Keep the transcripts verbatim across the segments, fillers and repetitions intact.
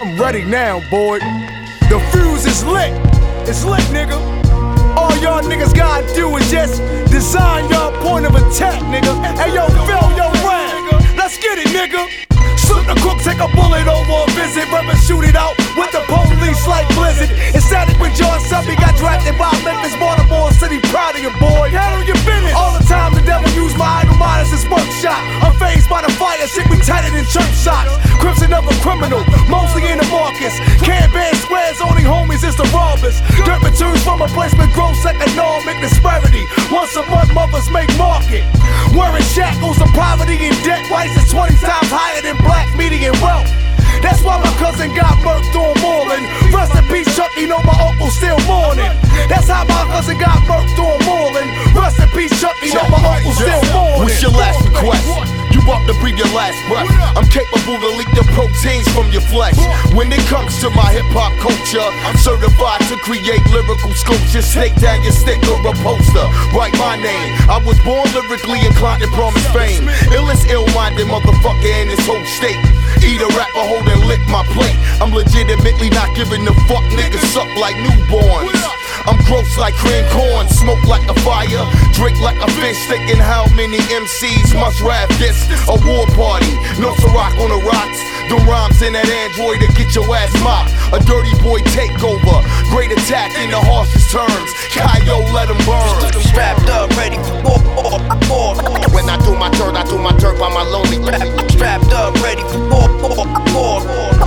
I'm ready now, boy. The fuse is lit. It's lit, nigga. All y'all niggas gotta do is just design your point of attack, nigga. Hey, yo, Phil, yo, Rap. Let's get it, nigga. Slip the crook, take a bullet over a visit. Rubber shoot it out with the police like Blizzard. Ecstatic when John Subby got drafted by Memphis, Baltimore City. Proud of you, boy. Handle your business. All the time the devil used my idol mind as his workshop. I'm phased by the fire, shit we tighter than church socks. Crips another criminal, mostly in the Marcus. Can't ban squares, only homies is the robbers. Dirt materials from a placement, gross economic disparity. Once a month, mothers make market. Wearing shackles of poverty and debt. Prices twenty times higher than black median wealth. That's why my cousin got murked on Moreland. Rest in peace, Chucky, know my uncle still mourning. That's how my cousin got murked on Moreland. Rest in peace, Chucky, know my uncle still mourning. What's your last request? You up to breathe your last breath. I'm capable to leak the proteins from your flesh. When it comes to my hip-hop culture, I'm certified to create lyrical sculptures. Take down your sticker or a poster, write my name. I was born lyrically inclined and promised fame. Illest ill-minded motherfucker in this whole state. Eat a rapper, hold and lick my plate. I'm legitimately not giving a fuck. Niggas suck like newborns. I'm gross like cran corn, smoke like a fire, drink like a fish. Thinking how many M Cs must rap this? A war party, no rock on the rocks. The rhymes in that Android to get your ass mopped. A dirty boy takeover, great attack in the harshest terms. Kyo, let him burn. Strapped up, ready for war. When I do my dirt, I do my dirt by my lonely. Strapped up, ready for war.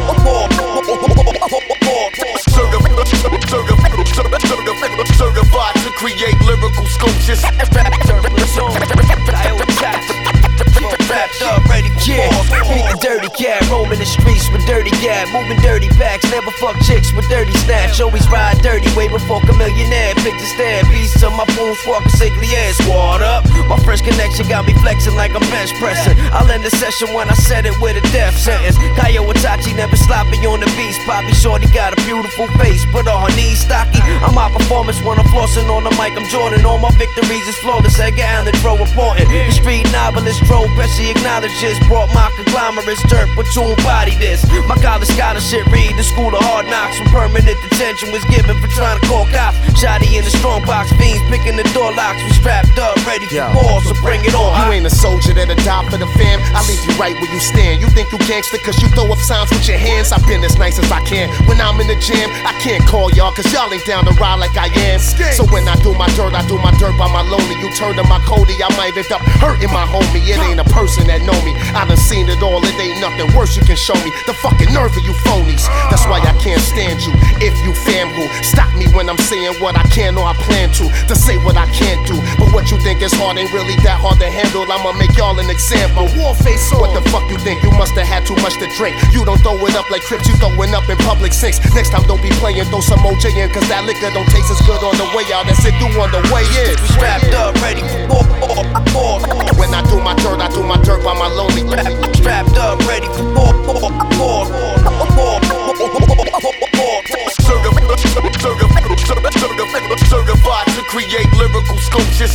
Certified to create lyrical sculptures. Strapped up, ready for yeah. Meet the dirty cat, roaming the streets with dirty gat, moving dirty packs, never fuck chicks with dirty snatch. Always ride dirty, way before a millionaire. Picture stand, beast to my boom, squawk, sickly ass. Squad up, my fresh connection got me flexing like I'm bench pressing. I'll end the session when I said it with a death sentence. Kyo Itachi never sloppy on the beast. Poppy Shorty got a beautiful face, but on her knees stocky. I'm my performance when I'm flossing on the mic. I'm Jordan, all my victories is flawless. Edgar Allan Poe important. The street novelist drove, Pesci acknowledges. Brought my conglomerates, dirt platoon body this. My college scholarship read the school of hard knocks. When permanent detention was given for trying to call cops. Shotty in the strong box, fiends picking the door locks. We strapped up, ready for war, so bring it on. You ain't a soldier that'll die for the fam. I leave you right where you stand. You think you gangster cause you throw up signs with your hands. I've been as nice as I can. When I'm in the gym, I can't call y'all cause y'all ain't down to ride like I am. So when I do my dirt, I do my dirt by my lonely. You turn to my Cody, I might end up hurting my homie. It ain't a person that know me. I done seen it all, it ain't nothing worse you can show me. The fucking nerve of you phonies. That's why I can't stand you. If you fam who stop me when I'm saying what I can or I plan to. To say what I can't do. But what you think is hard ain't really that hard to handle. I'ma make y'all an example. War face on. What the fuck you think? You must have had too much to drink. You don't throw it up like Crips, you throwing up in public sinks. Next time don't be playing, throw some O J in. Cause that liquor don't taste as good on the way out as it do on the way in. Strapped up, ready for war. When I do my dirt, I do my dirt by my lonely. Strapped up, ready for war. Certified to create lyrical sculptures.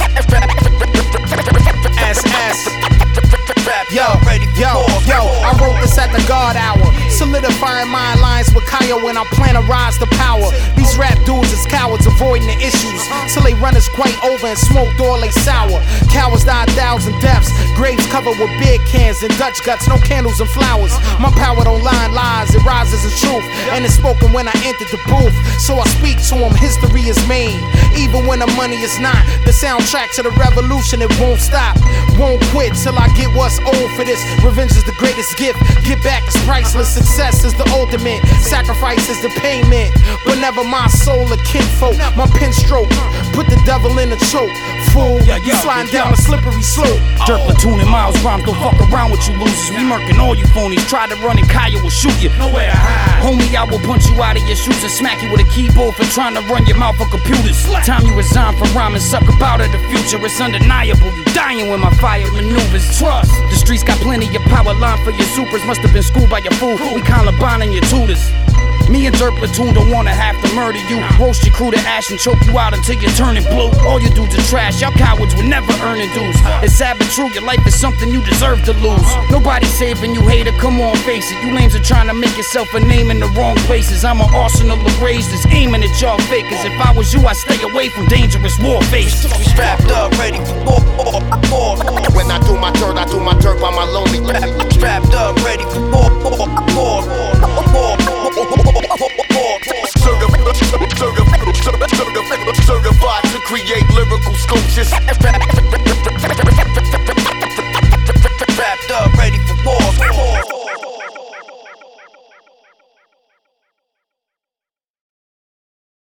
S S. Yo, yo, yo, I wrote this at the guard hour. Solidifying my alliance with Kyo when I plan to rise to power. These rap dudes is cowards avoiding the issues till they run us quite over and smoked all they sour. Cowards die a thousand deaths, graves covered with beer cans and Dutch guts, no candles and flowers. My power don't lie in lies, it rises in truth, and it's spoken when I entered the booth. So I speak to them, history is mean, even when the money is not. The soundtrack to the revolution, it won't stop, won't quit till I get what's owed for this. Revenge is the greatest gift, get back is priceless. Success is the ultimate, sacrifice is the payment. But never my soul or kinfolk. My pen stroke, put the devil in a choke. Fool, you sliding down a slippery slope. Dirt platoon and Miles Rhymes, don't fuck around with you losers. We murking all you phonies. Try to run and Kyo will shoot you. Nowhere to hide. Homie, I will punch you out of your shoes and smack you with a keyboard for trying to run your mouth on computers. Time you resign from rhyming, suck about of the future. It's undeniable. You dying when my fire maneuvers. Trust. The streets got plenty of power line for your supers. Must have been schooled by your fool. We Columbine and your tutors. Me and Dirt Platoon don't wanna have to murder you. Roast your crew to ash and choke you out until you're turning blue. All you dudes are trash, y'all cowards would never earn a dues. It's sad but true, your life is something you deserve to lose. Nobody's saving you, hater, come on, face it. You lames are trying to make yourself a name in the wrong places. I'm an arsenal of rage that's aiming at y'all fakers. If I was you, I'd stay away from dangerous war faces. We strapped up, ready for war. When I do my dirt, I do my dirt by my lonely. Strapped